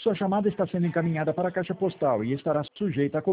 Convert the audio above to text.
Sua chamada está sendo encaminhada para a caixa postal e estará sujeita a